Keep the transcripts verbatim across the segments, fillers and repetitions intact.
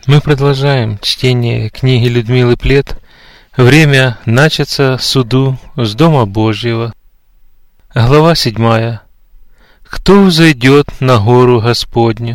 Мы продолжаем чтение книги Людмилы Плет «Время начаться суду с Дома Божьего». Глава седьмая. Кто взойдет на гору Господню?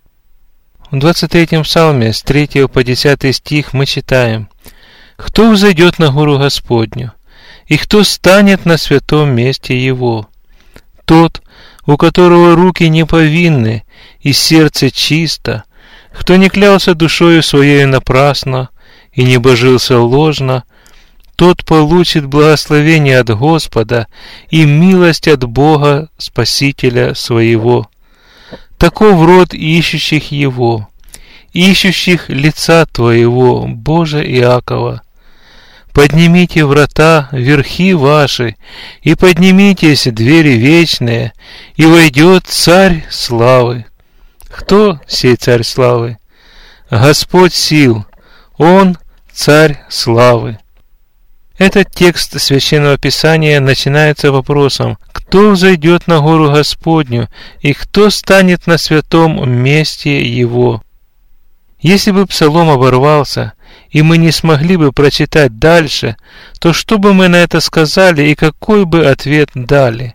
В двадцать третьем псалме с третьего по десятый стих мы читаем: «Кто взойдет на гору Господню, и кто станет на святом месте Его? Тот, у которого руки не повинны, и сердце чисто, кто не клялся душою своей напрасно и не божился ложно, тот получит благословение от Господа и милость от Бога Спасителя своего. Таков род ищущих Его, ищущих лица Твоего, Боже Иакова. Поднимите врата, верхи ваши, и поднимитесь, двери вечные, и войдет Царь славы». Кто сей Царь славы? Господь сил, Он Царь славы. Этот текст Священного Писания начинается вопросом: кто взойдет на гору Господню, и кто станет на святом месте Его? Если бы псалом оборвался, и мы не смогли бы прочитать дальше, то что бы мы на это сказали и какой бы ответ дали?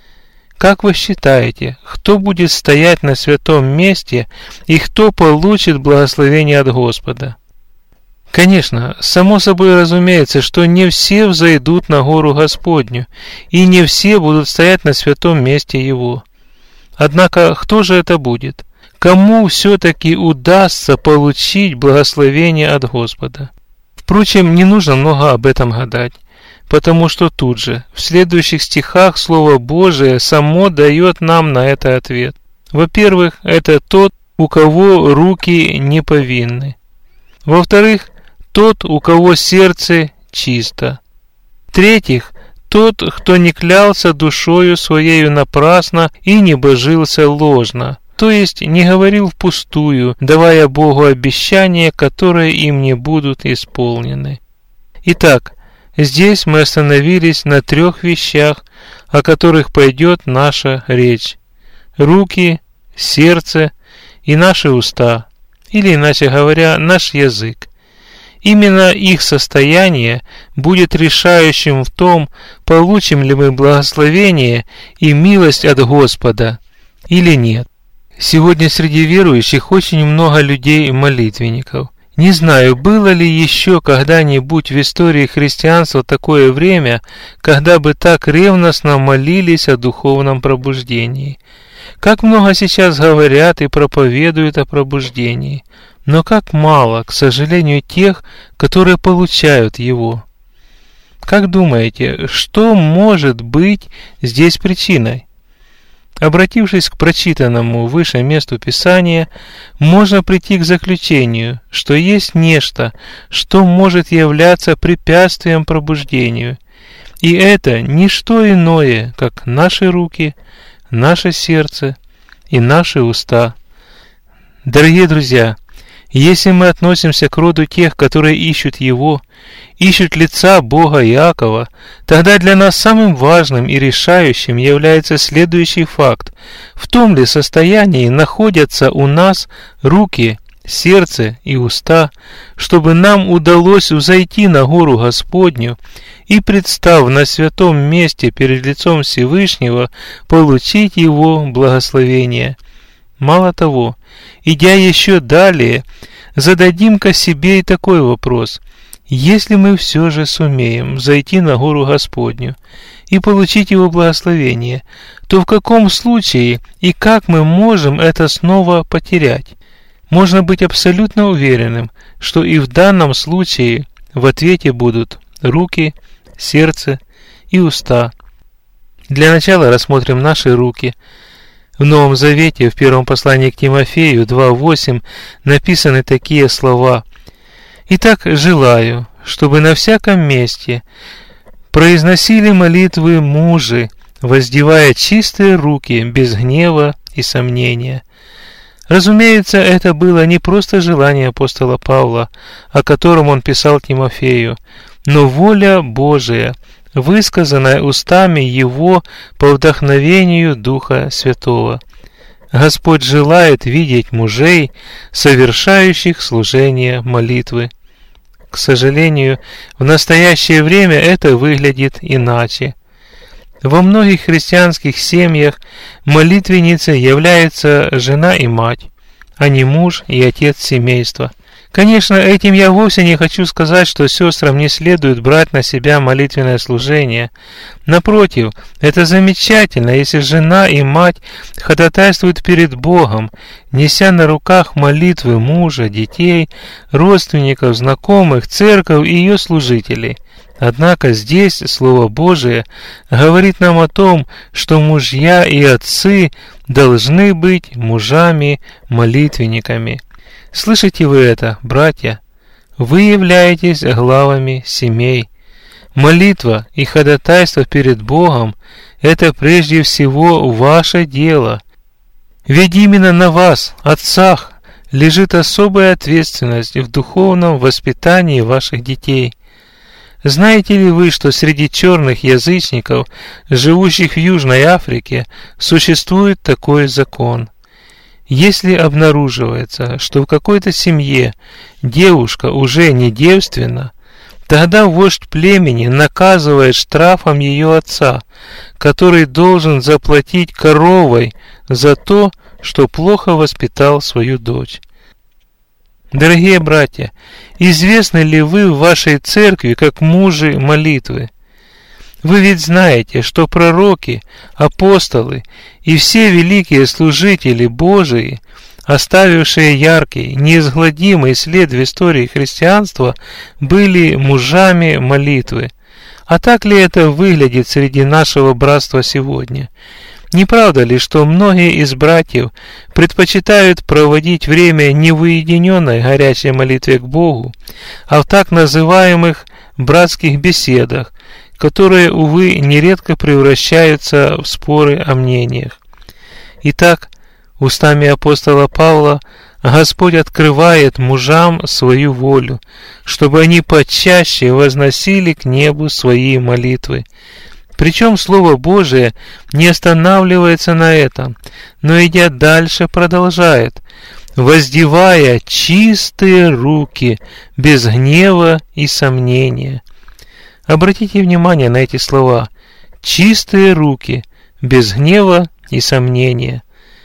Как вы считаете, кто будет стоять на святом месте и кто получит благословение от Господа? Конечно, само собой разумеется, что не все взойдут на гору Господню, и не все будут стоять на святом месте Его. Однако, кто же это будет? Кому все-таки удастся получить благословение от Господа? Впрочем, не нужно много об этом гадать, потому что тут же, в следующих стихах, Слово Божие само дает нам на это ответ. Во-первых, это тот, у кого руки не повинны. Во-вторых, тот, у кого сердце чисто. В-третьих, тот, кто не клялся душою своею напрасно и не божился ложно, то есть не говорил впустую, давая Богу обещания, которые им не будут исполнены. Итак, здесь мы остановились на трех вещах, о которых пойдет наша речь: руки, сердце и наши уста, или, иначе говоря, наш язык. Именно их состояние будет решающим в том, получим ли мы благословение и милость от Господа или нет. Сегодня среди верующих очень много людей-молитвенников. Не знаю, было ли еще когда-нибудь в истории христианства такое время, когда бы так ревностно молились о духовном пробуждении. Как много сейчас говорят и проповедуют о пробуждении, но как мало, к сожалению, тех, которые получают его. Как думаете, что может быть здесь причиной? Обратившись к прочитанному выше месту Писания, можно прийти к заключению, что есть нечто, что может являться препятствием пробуждению, и это не что иное, как наши руки, наше сердце и наши уста. Дорогие друзья, если мы относимся к роду тех, которые ищут Его, ищут лица Бога Иакова, тогда для нас самым важным и решающим является следующий факт: в том ли состоянии находятся у нас руки, сердце и уста, чтобы нам удалось взойти на гору Господню и, представ на святом месте перед лицом Всевышнего, получить Его благословение. Мало того, идя еще далее, зададим-ка себе и такой вопрос: если мы все же сумеем взойти на гору Господню и получить Его благословение, то в каком случае и как мы можем это снова потерять? Можно быть абсолютно уверенным, что и в данном случае в ответе будут руки, сердце и уста. Для начала рассмотрим наши руки. В Новом Завете, в первом послании к Тимофею два восемь, написаны такие слова: «Итак, желаю, чтобы на всяком месте произносили молитвы мужи, воздевая чистые руки, без гнева и сомнения». Разумеется, это было не просто желание апостола Павла, о котором он писал Тимофею, но воля Божия, высказанная устами его по вдохновению Духа Святого. Господь желает видеть мужей, совершающих служение молитвы. К сожалению, в настоящее время это выглядит иначе. Во многих христианских семьях молитвенницей является жена и мать, а не муж и отец семейства. Конечно, этим я вовсе не хочу сказать, что сестрам не следует брать на себя молитвенное служение. Напротив, это замечательно, если жена и мать ходатайствуют перед Богом, неся на руках молитвы мужа, детей, родственников, знакомых, церковь и ее служителей. Однако здесь Слово Божие говорит нам о том, что мужья и отцы должны быть мужами-молитвенниками. Слышите вы это, братья? Вы являетесь главами семей. Молитва и ходатайство перед Богом – это прежде всего ваше дело. Ведь именно на вас, отцах, лежит особая ответственность в духовном воспитании ваших детей. Знаете ли вы, что среди черных язычников, живущих в Южной Африке, существует такой закон? Если обнаруживается, что в какой-то семье девушка уже не девственна, тогда вождь племени наказывает штрафом ее отца, который должен заплатить коровой за то, что плохо воспитал свою дочь. Дорогие братья, известны ли вы в вашей церкви как мужи молитвы? Вы ведь знаете, что пророки, апостолы и все великие служители Божии, оставившие яркий, неизгладимый след в истории христианства, были мужами молитвы. А так ли это выглядит среди нашего братства сегодня? Не правда ли, что многие из братьев предпочитают проводить время не в уединенной горячей молитве к Богу, а в так называемых братских беседах, которые, увы, нередко превращаются в споры о мнениях? Итак, устами апостола Павла Господь открывает мужам свою волю, чтобы они почаще возносили к небу свои молитвы. Причем Слово Божие не останавливается на этом, но, идя дальше, продолжает: воздевая чистые руки, без гнева и сомнения. Обратите внимание на эти слова: чистые руки, без гнева и сомнения.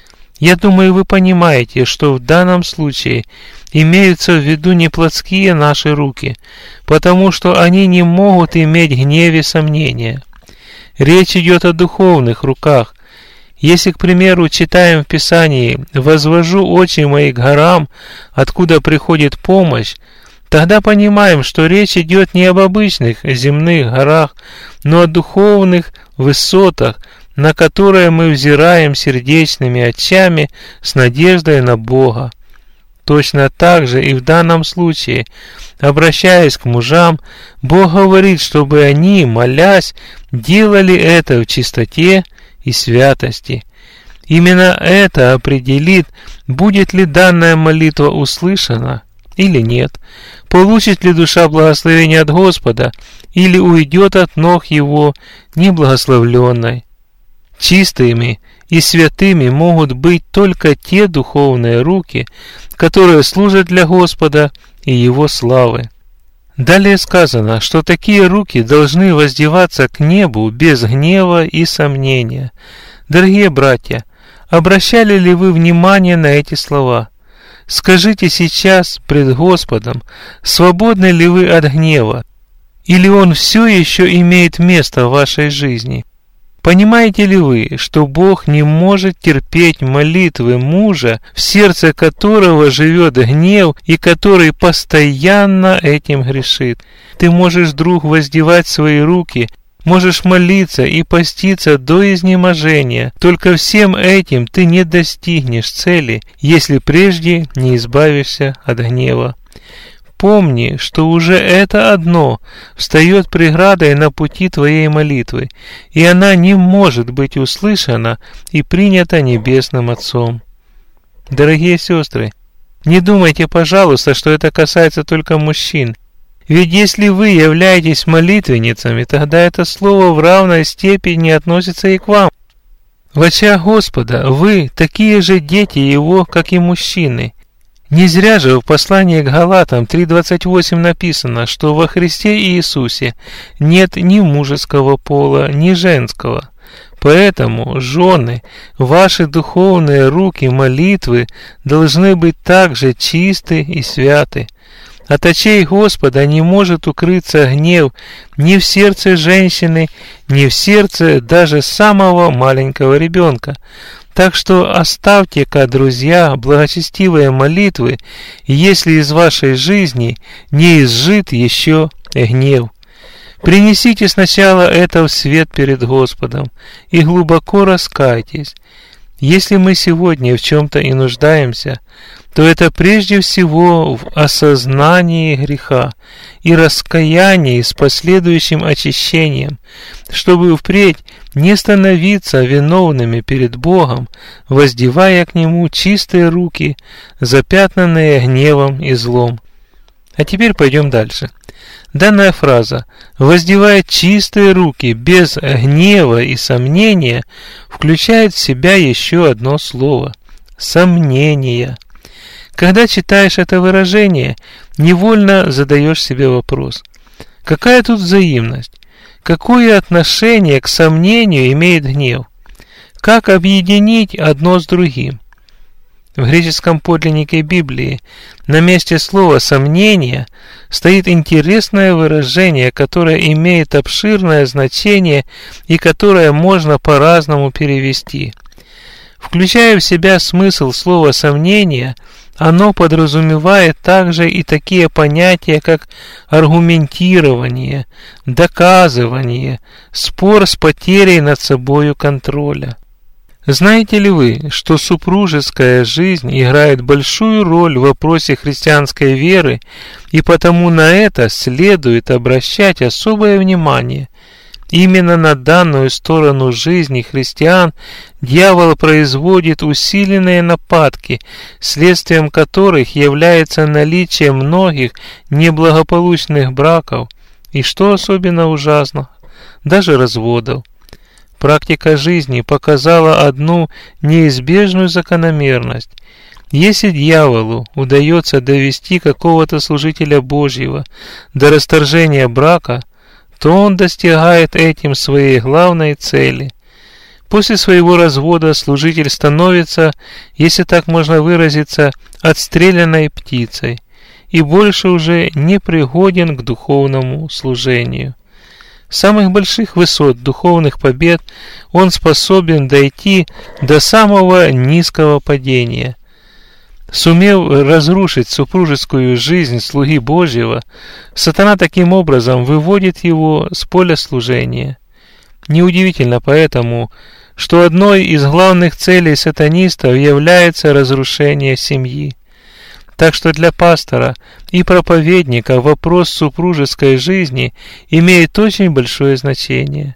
Я думаю, вы понимаете, что в данном случае имеются в виду не плотские наши руки, потому что они не могут иметь гнев и сомнения. Речь идет о духовных руках. Если, к примеру, читаем в Писании «возвожу очи мои к горам, откуда приходит помощь», тогда понимаем, что речь идет не об обычных земных горах, но о духовных высотах, на которые мы взираем сердечными очами с надеждой на Бога. Точно так же и в данном случае, обращаясь к мужам, Бог говорит, чтобы они, молясь, делали это в чистоте и святости. Именно это определит, будет ли данная молитва услышана или нет, получит ли душа благословение от Господа или уйдет от ног Его неблагословленной. Чистыми и святыми могут быть только те духовные руки, которые служат для Господа и Его славы. Далее сказано, что такие руки должны воздеваться к небу без гнева и сомнения. Дорогие братья, обращали ли вы внимание на эти слова? Скажите сейчас пред Господом, свободны ли вы от гнева, или он все еще имеет место в вашей жизни? Понимаете ли вы, что Бог не может терпеть молитвы мужа, в сердце которого живет гнев и который постоянно этим грешит? Ты можешь, друг, воздевать свои руки, можешь молиться и поститься до изнеможения, только всем этим ты не достигнешь цели, если прежде не избавишься от гнева. Помни, что уже это одно встает преградой на пути твоей молитвы, и она не может быть услышана и принята Небесным Отцом. Дорогие сестры, не думайте, пожалуйста, что это касается только мужчин. Ведь если вы являетесь молитвенницами, тогда это слово в равной степени относится и к вам. В очах Господа вы такие же дети Его, как и мужчины. Не зря же в послании к Галатам три двадцать восемь написано, что во Христе Иисусе нет ни мужеского пола, ни женского. Поэтому, жены, ваши духовные руки молитвы должны быть также чисты и святы. От очей Господа не может укрыться гнев ни в сердце женщины, ни в сердце даже самого маленького ребенка. Так что оставьте-ка, друзья, благочестивые молитвы, если из вашей жизни не изжит еще гнев. Принесите сначала это в свет перед Господом и глубоко раскайтесь. Если мы сегодня в чем-то и нуждаемся, то это прежде всего в осознании греха и раскаянии с последующим очищением, чтобы впредь не становиться виновными перед Богом, воздевая к Нему чистые руки, запятнанные гневом и злом. А теперь пойдем дальше. Данная фраза «воздевая чистые руки без гнева и сомнения» включает в себя еще одно слово – сомнение. Когда читаешь это выражение, невольно задаешь себе вопрос: какая тут взаимность? Какое отношение к сомнению имеет гнев? Как объединить одно с другим? В греческом подлиннике Библии на месте слова «сомнение» стоит интересное выражение, которое имеет обширное значение и которое можно по-разному перевести. Включая в себя смысл слова «сомнение», оно подразумевает также и такие понятия, как аргументирование, доказывание, спор с потерей над собою контроля. Знаете ли вы, что супружеская жизнь играет большую роль в вопросе христианской веры, и потому на это следует обращать особое внимание? Именно на данную сторону жизни христиан дьявол производит усиленные нападки, следствием которых является наличие многих неблагополучных браков, и, что особенно ужасно, даже разводов. Практика жизни показала одну неизбежную закономерность. Если дьяволу удается довести какого-то служителя Божьего до расторжения брака, то он достигает этим своей главной цели. После своего развода служитель становится, если так можно выразиться, отстрелянной птицей и больше уже не пригоден к духовному служению. С самых больших высот духовных побед он способен дойти до самого низкого падения. Сумев разрушить супружескую жизнь слуги Божьего, сатана таким образом выводит его с поля служения. Неудивительно поэтому, что одной из главных целей сатанистов является разрушение семьи. Так что для пастора и проповедника вопрос супружеской жизни имеет очень большое значение.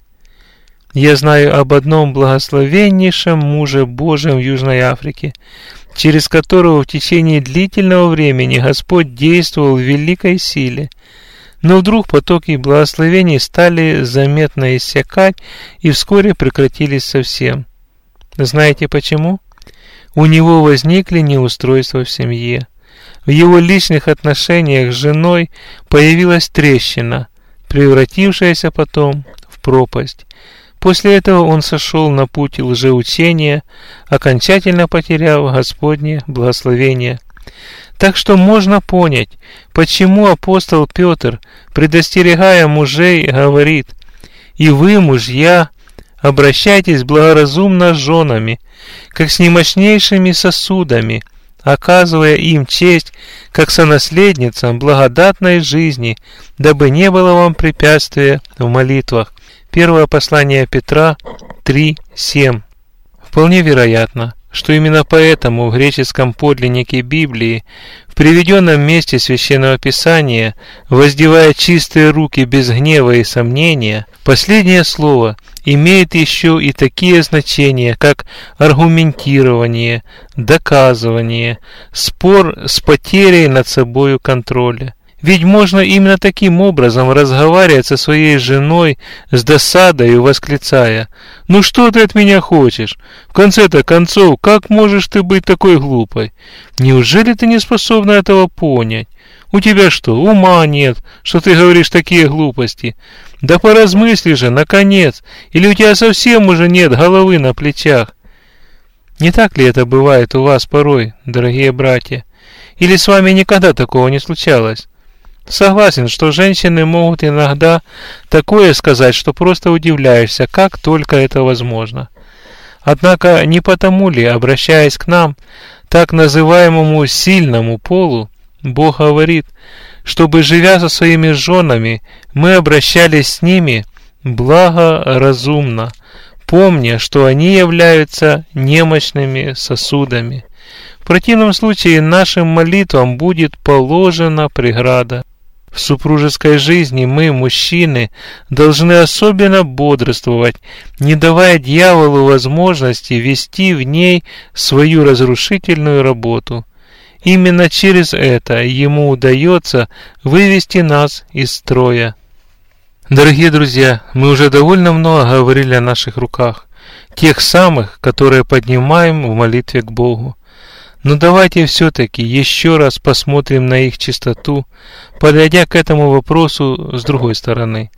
Я знаю об одном благословеннейшем муже Божьем в Южной Африке, через которого в течение длительного времени Господь действовал в великой силе. Но вдруг потоки благословений стали заметно иссякать и вскоре прекратились совсем. Знаете почему? У него возникли неустройства в семье. В его личных отношениях с женой появилась трещина, превратившаяся потом в пропасть. После этого он сошел на путь лжеучения, окончательно потеряв Господне благословение. Так что можно понять, почему апостол Петр, предостерегая мужей, говорит: «И вы, мужья, обращайтесь благоразумно с женами, как с немощнейшими сосудами, оказывая им честь, как сонаследницам благодатной жизни, дабы не было вам препятствия в молитвах». Первое послание Петра три семь. Вполне вероятно, что именно поэтому в греческом подлиннике Библии, в приведенном месте Священного Писания, воздевая чистые руки без гнева и сомнения, последнее слово имеет еще и такие значения, как аргументирование, доказывание, спор с потерей над собою контроля. Ведь можно именно таким образом разговаривать со своей женой с досадой, восклицая: «Ну что ты от меня хочешь? В конце-то концов, как можешь ты быть такой глупой? Неужели ты не способна этого понять? У тебя что, ума нет, что ты говоришь такие глупости? Да поразмысли же, наконец, или у тебя совсем уже нет головы на плечах?» Не так ли это бывает у вас порой, дорогие братья? Или с вами никогда такого не случалось? Согласен, что женщины могут иногда такое сказать, что просто удивляешься, как только это возможно. Однако не потому ли, обращаясь к нам, так называемому сильному полу, Бог говорит, чтобы, живя со своими женами, мы обращались с ними благоразумно, помня, что они являются немощными сосудами. В противном случае нашим молитвам будет положена преграда. В супружеской жизни мы, мужчины, должны особенно бодрствовать, не давая дьяволу возможности вести в ней свою разрушительную работу. Именно через это ему удается вывести нас из строя. Дорогие друзья, мы уже довольно много говорили о наших руках, тех самых, которые поднимаем в молитве к Богу. Но давайте все-таки еще раз посмотрим на их чистоту, подойдя к этому вопросу с другой стороны.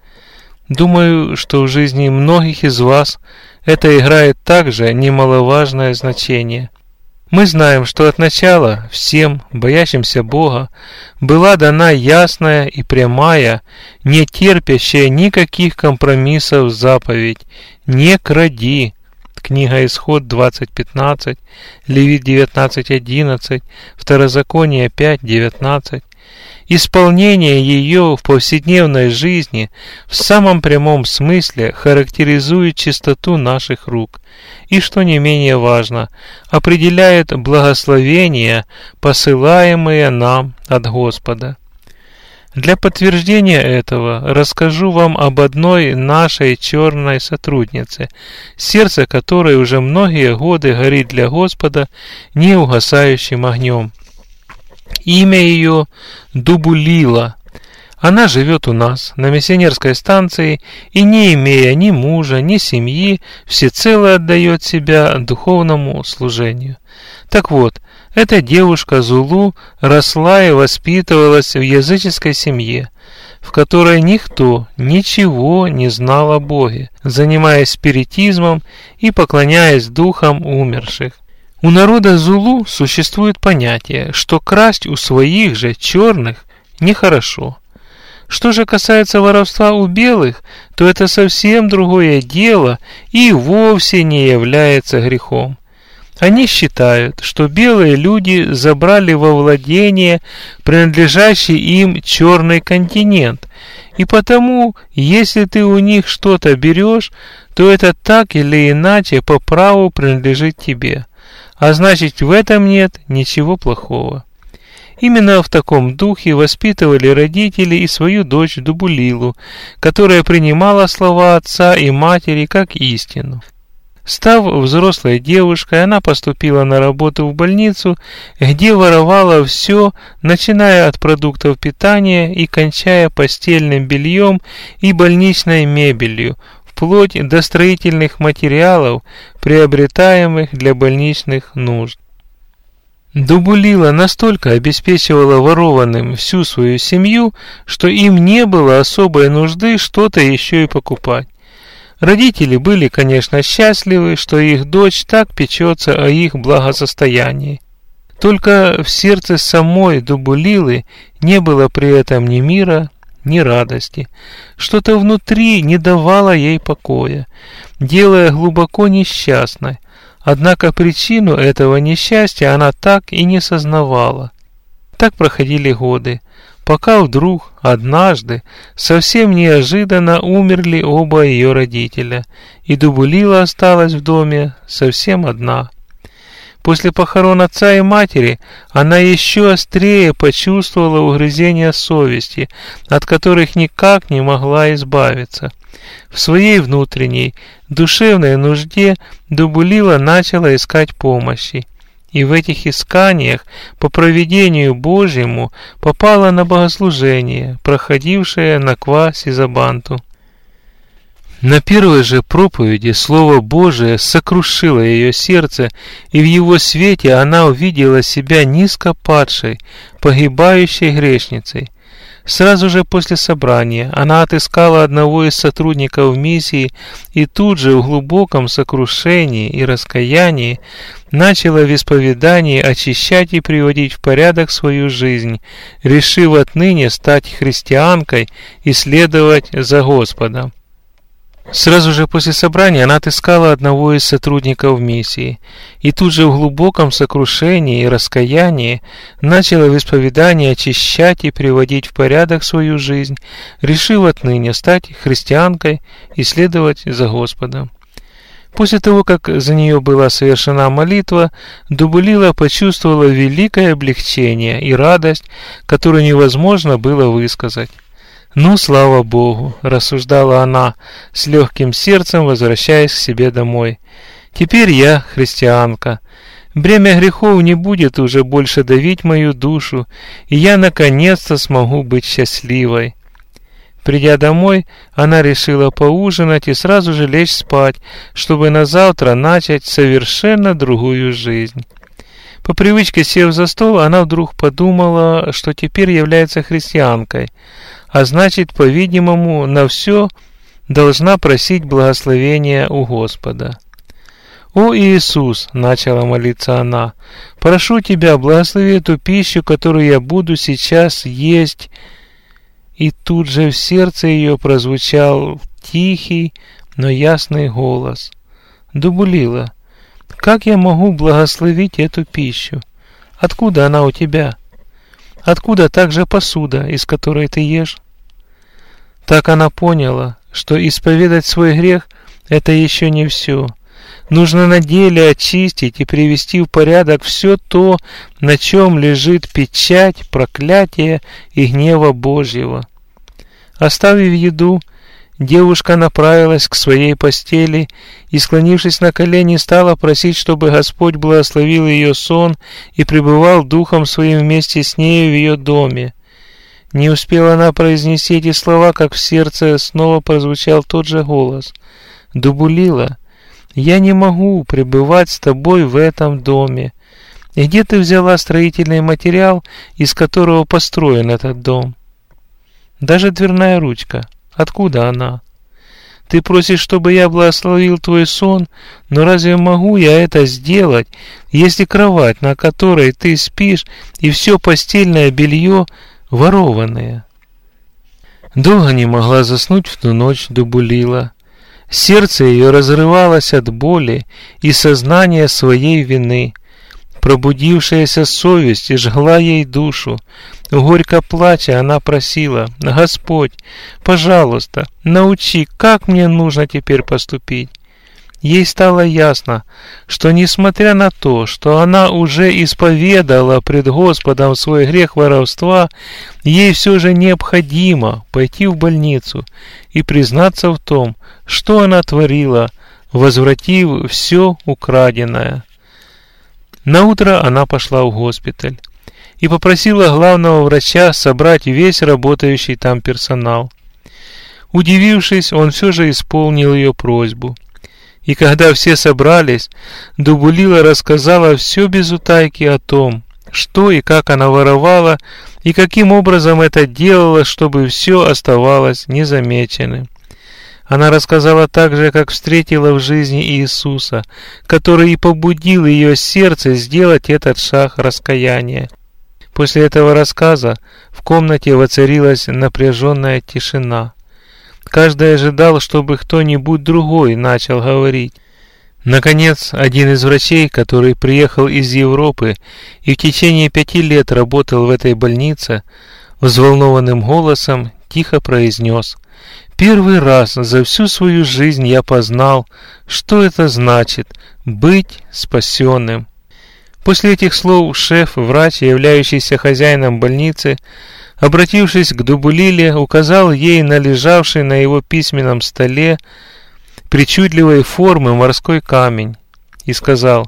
Думаю, что в жизни многих из вас это играет также немаловажное значение. Мы знаем, что от начала всем, боящимся Бога, была дана ясная и прямая, не терпящая никаких компромиссов заповедь: «Не кради». Книга Исход двадцать пятнадцать, Левит девятнадцать одиннадцать, Второзаконие пять девятнадцать. Исполнение ее в повседневной жизни в самом прямом смысле характеризует чистоту наших рук и, что не менее важно, определяет благословения, посылаемые нам от Господа. Для подтверждения этого расскажу вам об одной нашей черной сотруднице, сердце которой уже многие годы горит для Господа неугасающим огнем. Имя ее Дубулила. Она живет у нас на миссионерской станции и, не имея ни мужа, ни семьи, всецело отдает себя духовному служению. Так вот, эта девушка Зулу росла и воспитывалась в языческой семье, в которой никто ничего не знал о Боге, занимаясь спиритизмом и поклоняясь духам умерших. У народа Зулу существует понятие, что красть у своих же черных нехорошо. Что же касается воровства у белых, то это совсем другое дело и вовсе не является грехом. Они считают, что белые люди забрали во владение принадлежащий им черный континент, и потому, если ты у них что-то берешь, то это так или иначе по праву принадлежит тебе, а значит, в этом нет ничего плохого. Именно в таком духе воспитывали родители и свою дочь Дубулилу, которая принимала слова отца и матери как истину. Став взрослой девушкой, она поступила на работу в больницу, где воровала все, начиная от продуктов питания и кончая постельным бельем и больничной мебелью, вплоть до строительных материалов, приобретаемых для больничных нужд. Дубулила настолько обеспечивала ворованным всю свою семью, что им не было особой нужды что-то еще и покупать. Родители были, конечно, счастливы, что их дочь так печется о их благосостоянии. Только в сердце самой Дубулилы не было при этом ни мира, ни радости. Что-то внутри не давало ей покоя, делая глубоко несчастной. Однако причину этого несчастья она так и не сознавала. Так проходили годы, пока вдруг, однажды, совсем неожиданно умерли оба ее родителя, и Дубулила осталась в доме совсем одна. После похорон отца и матери она еще острее почувствовала угрызения совести, от которых никак не могла избавиться. В своей внутренней, душевной нужде Дубулила начала искать помощи. и в этих исканиях по провидению Божьему попала на богослужение, проходившее на Ква-Сизабанту. На первой же проповеди Слово Божие сокрушило ее сердце, и в его свете она увидела себя низко падшей, погибающей грешницей. Сразу же после собрания она отыскала одного из сотрудников миссии и тут же в глубоком сокрушении и раскаянии начала в исповедании очищать и приводить в порядок свою жизнь, решив отныне стать христианкой и следовать за Господом. Сразу же после собрания она отыскала одного из сотрудников миссии и тут же в глубоком сокрушении и раскаянии начала в исповедании очищать и приводить в порядок свою жизнь, решив отныне стать христианкой и следовать за Господом. После того, как за нее была совершена молитва, Дубулила почувствовала великое облегчение и радость, которую невозможно было высказать. «Ну, слава Богу!» – рассуждала она, с легким сердцем возвращаясь к себе домой. «Теперь я христианка. Бремя грехов не будет уже больше давить мою душу, и я наконец-то смогу быть счастливой». Придя домой, она решила поужинать и сразу же лечь спать, чтобы на завтра начать совершенно другую жизнь. По привычке, сев за стол, она вдруг подумала, что теперь является христианкой, а значит, по-видимому, на все должна просить благословения у Господа. «О Иисус!» — начала молиться она. «Прошу Тебя, благослови эту пищу, которую я буду сейчас есть». И тут же в сердце ее прозвучал тихий, но ясный голос. «Дубулила, как я могу благословить эту пищу? Откуда она у тебя? Откуда также посуда, из которой ты ешь?» Так она поняла, что исповедать свой грех – это еще не все. Нужно на деле очистить и привести в порядок все то, на чем лежит печать проклятия и гнева Божьего. Оставив еду, девушка направилась к своей постели и, склонившись на колени, стала просить, чтобы Господь благословил ее сон и пребывал Духом Своим вместе с нею в ее доме. Не успела она произнести эти слова, как в сердце снова прозвучал тот же голос. «Дубулила, я не могу пребывать с тобой в этом доме. И где ты взяла строительный материал, из которого построен этот дом? Даже дверная ручка. Откуда она? Ты просишь, чтобы я благословил твой сон, но разве могу я это сделать, если кровать, на которой ты спишь, и все постельное белье ворованное?» Долго не могла заснуть в ту ночь Дубулила. Сердце ее разрывалось от боли и сознания своей вины. Пробудившаяся совесть жгла ей душу. Горько плача, она просила: «Господь, пожалуйста, научи, как мне нужно теперь поступить». Ей стало ясно, что несмотря на то, что она уже исповедала пред Господом свой грех воровства, ей все же необходимо пойти в больницу и признаться в том, что она творила, возвратив все украденное. Наутро она пошла в госпиталь и попросила главного врача собрать весь работающий там персонал. Удивившись, он все же исполнил ее просьбу. И когда все собрались, Дубулила рассказала все без утайки о том, что и как она воровала, и каким образом это делала, чтобы все оставалось незамеченным. Она рассказала также, как встретила в жизни Иисуса, который и побудил ее сердце сделать этот шаг раскаяния. После этого рассказа в комнате воцарилась напряженная тишина. Каждый ожидал, чтобы кто-нибудь другой начал говорить. Наконец, один из врачей, который приехал из Европы и в течение пяти лет работал в этой больнице, взволнованным голосом тихо произнес: «Первый раз за всю свою жизнь я познал, что это значит быть спасенным». После этих слов шеф, врач, являющийся хозяином больницы, обратившись к Дубулиле, указал ей на лежавший на его письменном столе причудливой формы морской камень и сказал: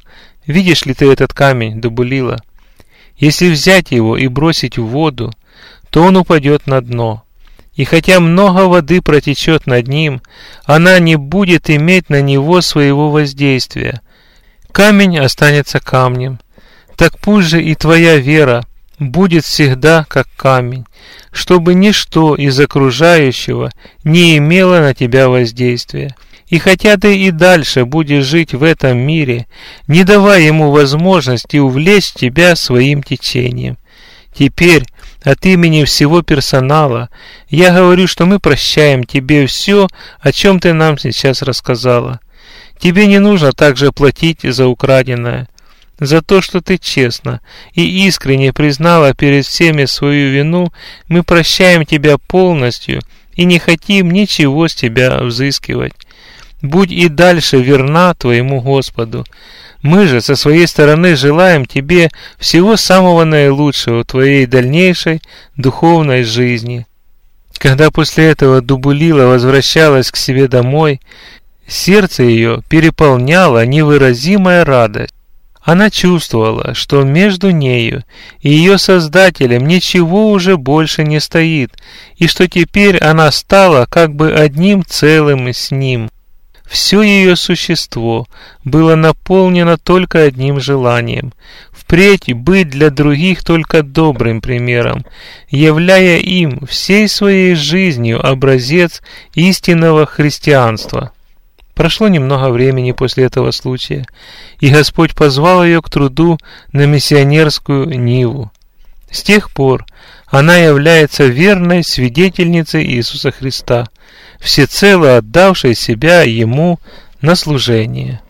Видишь ли ты этот камень, Дубулила? Если взять его и бросить в воду, то он упадет на дно. И хотя много воды протечет над ним, она не будет иметь на него своего воздействия. Камень останется камнем. Так пусть же и твоя вера будет всегда как камень, чтобы ничто из окружающего не имело на тебя воздействия. И хотя ты и дальше будешь жить в этом мире, не давай ему возможности увлечь тебя своим течением. Теперь от имени всего персонала я говорю, что мы прощаем тебе все, о чем ты нам сейчас рассказала. Тебе не нужно также платить за украденное. За то, что ты честно и искренне признала перед всеми свою вину, мы прощаем тебя полностью и не хотим ничего с тебя взыскивать. Будь и дальше верна твоему Господу. Мы же со своей стороны желаем тебе всего самого наилучшего в твоей дальнейшей духовной жизни. Когда после этого Дубулила возвращалась к себе домой, сердце ее переполняла невыразимая радость. Она чувствовала, что между нею и ее Создателем ничего уже больше не стоит, и что теперь она стала как бы одним целым с Ним. Все ее существо было наполнено только одним желанием – впредь быть для других только добрым примером, являя им всей своей жизнью образец истинного христианства. Прошло немного времени после этого случая, и Господь позвал ее к труду на миссионерскую ниву. С тех пор она является верной свидетельницей Иисуса Христа, всецело отдавшей себя Ему на служение.